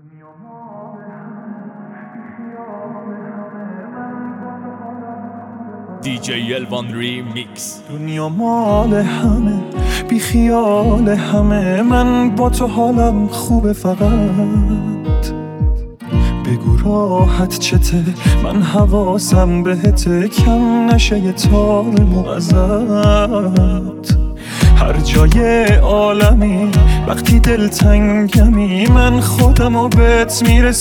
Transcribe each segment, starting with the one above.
DJ Elvan Remix. دنیا مال همه بی خیال همه، من با تو حالم خوبه، فقط بگو راحت چته، من حواسم بهته، کم نشه یه تار ازت. هر جای عالمی وقتی دلتنگمی، من خودمو بهت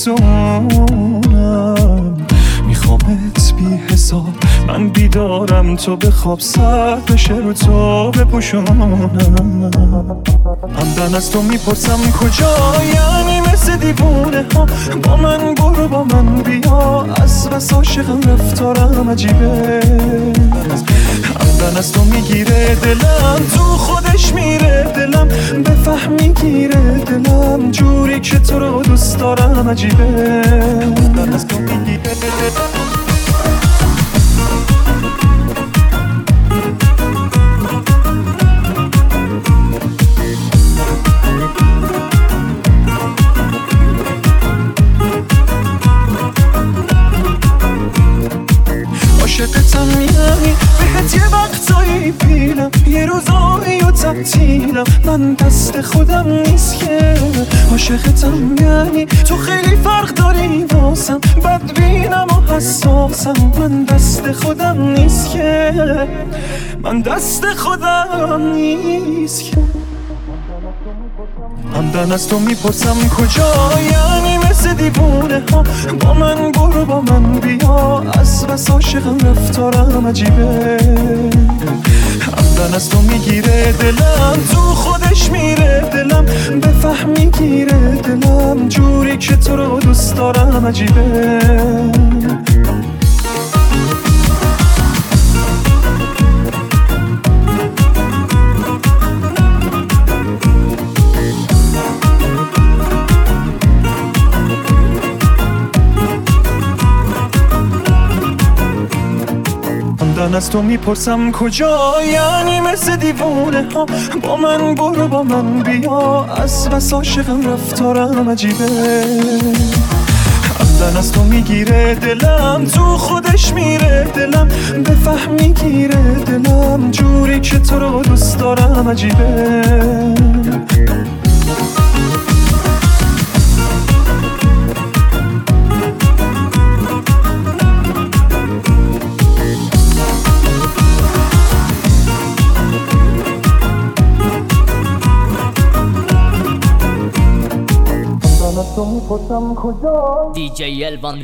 میرسونم. میخوامت بی حساب، من بیدارم تو بخواب، سر بشه رو تو بپوشونم. همدن از تو میپرسم کجایی، مثل دیوونه ها با من برو با من بیا، از بس عاشقم رفتارم عجیبه. همدن از تو میگیره دلم، تو خودش میره دلم، بفهمی گیره دلم، جوری که تو رو دوست دارم عجیبه. همدن از تو میگیره عاشقتم، یعنی بهت یه وقتایی بیلم، یه روزایی و تعطیلم، من دست خودم نیست که. عاشقتم یعنی تو خیلی فرق داری واسم، بدبینم و حساسم، من دست خودم نیست که، من دست خودم نیست که. همدن از تو میپرسم کجایی، مثل دیوونه ها با من برو با من بیا، از بس عاشقم رفتارم عجیبه. همدن از تو میگیره دلم، تو خودش میره دلم، بفهمی گیره دلم، جوری که تو رو دوست دارم عجیبه. همدن از تو میپرسم کجایی، مثل دیوونه ها با من برو با من بیا، از بس عاشقم رفتارم عجیبه. همدن از تو میگیره دلم، تو خودش میره دلم، بفهمی گیره دلم، جوری که تو رو دوست دارم عجیبه. DJ Elvan